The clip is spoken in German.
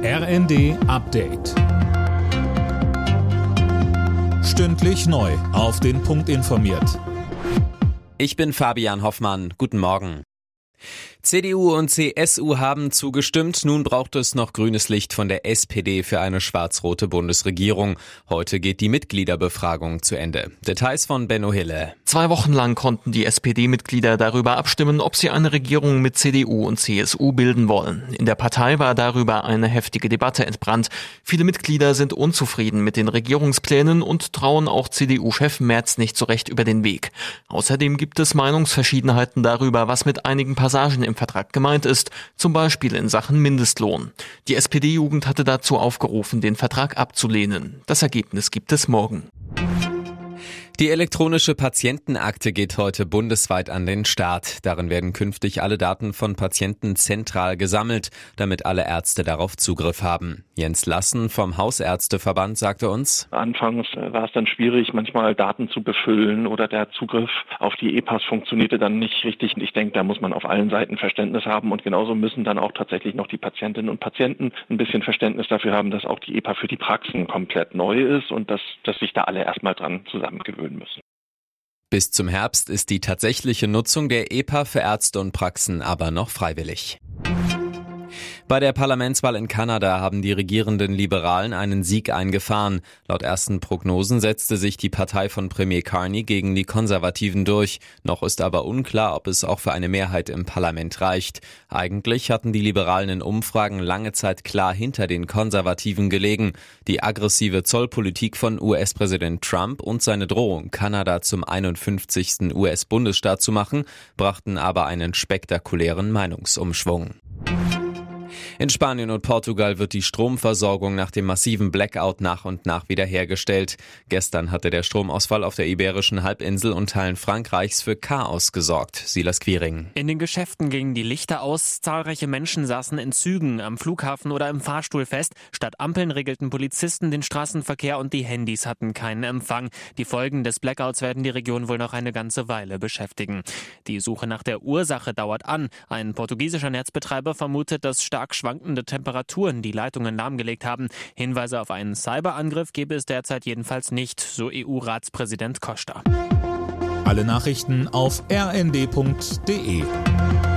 RND Update. Stündlich neu auf den Punkt informiert. Ich bin Fabian Hoffmann. Guten Morgen. CDU und CSU haben zugestimmt. Nun braucht es noch grünes Licht von der SPD für eine schwarz-rote Bundesregierung. Heute geht die Mitgliederbefragung zu Ende. Details von Benno Hille. 2 Wochen lang konnten die SPD-Mitglieder darüber abstimmen, ob sie eine Regierung mit CDU und CSU bilden wollen. In der Partei war darüber eine heftige Debatte entbrannt. Viele Mitglieder sind unzufrieden mit den Regierungsplänen und trauen auch CDU-Chef Merz nicht so recht über den Weg. Außerdem gibt es Meinungsverschiedenheiten darüber, was mit einigen Passagen im Vertrag gemeint ist, zum Beispiel in Sachen Mindestlohn. Die SPD-Jugend hatte dazu aufgerufen, den Vertrag abzulehnen. Das Ergebnis gibt es morgen. Die elektronische Patientenakte geht heute bundesweit an den Start. Darin werden künftig alle Daten von Patienten zentral gesammelt, damit alle Ärzte darauf Zugriff haben. Jens Lassen vom Hausärzteverband sagte uns: Anfangs war es dann schwierig, manchmal Daten zu befüllen oder der Zugriff auf die E-Pass funktionierte dann nicht richtig. Ich denke, da muss man auf allen Seiten Verständnis haben und genauso müssen dann auch tatsächlich noch die Patientinnen und Patienten ein bisschen Verständnis dafür haben, dass auch die EPA für die Praxen komplett neu ist und dass sich da alle erstmal dran zusammengewöhnen müssen. Bis zum Herbst ist die tatsächliche Nutzung der EPA für Ärzte und Praxen aber noch freiwillig. Bei der Parlamentswahl in Kanada haben die regierenden Liberalen einen Sieg eingefahren. Laut ersten Prognosen setzte sich die Partei von Premier Carney gegen die Konservativen durch. Noch ist aber unklar, ob es auch für eine Mehrheit im Parlament reicht. Eigentlich hatten die Liberalen in Umfragen lange Zeit klar hinter den Konservativen gelegen. Die aggressive Zollpolitik von US-Präsident Trump und seine Drohung, Kanada zum 51. US-Bundesstaat zu machen, brachten aber einen spektakulären Meinungsumschwung. In Spanien und Portugal wird die Stromversorgung nach dem massiven Blackout nach und nach wiederhergestellt. Gestern hatte der Stromausfall auf der Iberischen Halbinsel und Teilen Frankreichs für Chaos gesorgt. Silas Quiring. In den Geschäften gingen die Lichter aus, zahlreiche Menschen saßen in Zügen, am Flughafen oder im Fahrstuhl fest. Statt Ampeln regelten Polizisten den Straßenverkehr und die Handys hatten keinen Empfang. Die Folgen des Blackouts werden die Region wohl noch eine ganze Weile beschäftigen. Die Suche nach der Ursache dauert an. Ein portugiesischer Netzbetreiber vermutet, dass stark schwankende Temperaturen die Leitungen lahmgelegt haben. Hinweise auf einen Cyberangriff gebe es derzeit jedenfalls nicht, so EU-Ratspräsident Costa. Alle Nachrichten auf rnd.de.